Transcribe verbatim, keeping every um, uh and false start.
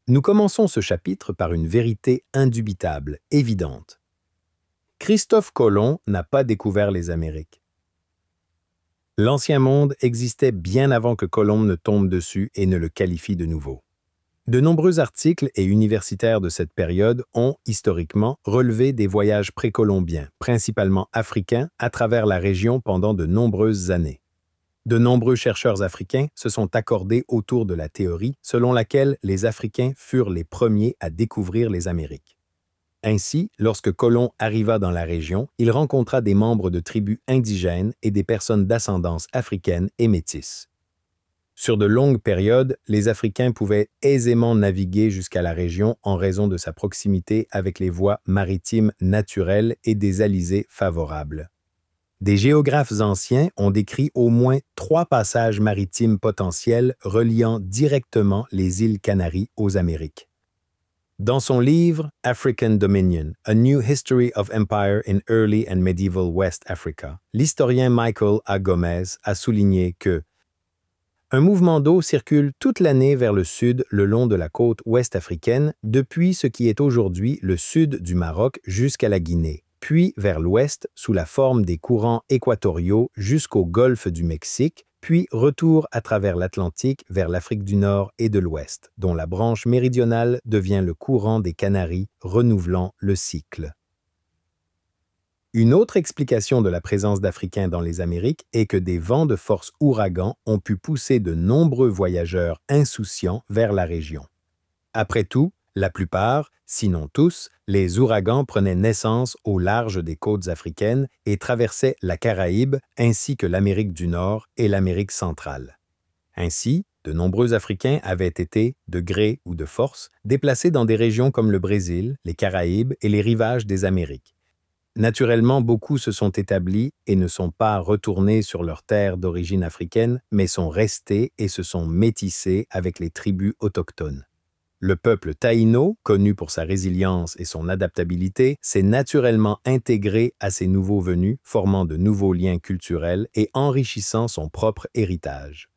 Nous commençons ce chapitre par une vérité indubitable, évidente. Christophe Colomb n'a pas découvert les Amériques. L'Ancien Monde existait bien avant que Colomb ne tombe dessus et ne le qualifie de nouveau. De nombreux articles et universitaires de cette période ont, historiquement, relevé des voyages précolombiens, principalement africains, à travers la région pendant de nombreuses années. De nombreux chercheurs africains se sont accordés autour de la théorie selon laquelle les Africains furent les premiers à découvrir les Amériques. Ainsi, lorsque Colomb arriva dans la région, il rencontra des membres de tribus indigènes et des personnes d'ascendance africaine et métisse. Sur de longues périodes, les Africains pouvaient aisément naviguer jusqu'à la région en raison de sa proximité avec les voies maritimes naturelles et des alizés favorables. Des géographes anciens ont décrit au moins trois passages maritimes potentiels reliant directement les îles Canaries aux Amériques. Dans son livre « African Dominion, A New History of Empire in Early and Medieval West Africa », l'historien Michael A. Gomez a souligné que un mouvement d'eau circule toute l'année vers le sud le long de la côte ouest africaine, depuis ce qui est aujourd'hui le sud du Maroc jusqu'à la Guinée, puis vers l'ouest sous la forme des courants équatoriaux jusqu'au golfe du Mexique, puis retour à travers l'Atlantique vers l'Afrique du Nord et de l'Ouest, dont la branche méridionale devient le courant des Canaries, renouvelant le cycle. Une autre explication de la présence d'Africains dans les Amériques est que des vents de force ouragan ont pu pousser de nombreux voyageurs insouciants vers la région. Après tout, la plupart, sinon tous, les ouragans prenaient naissance au large des côtes africaines et traversaient la Caraïbe ainsi que l'Amérique du Nord et l'Amérique centrale. Ainsi, de nombreux Africains avaient été, de gré ou de force, déplacés dans des régions comme le Brésil, les Caraïbes et les rivages des Amériques. Naturellement, beaucoup se sont établis et ne sont pas retournés sur leurs terres d'origine africaine, mais sont restés et se sont métissés avec les tribus autochtones. Le peuple taïno, connu pour sa résilience et son adaptabilité, s'est naturellement intégré à ces nouveaux venus, formant de nouveaux liens culturels et enrichissant son propre héritage.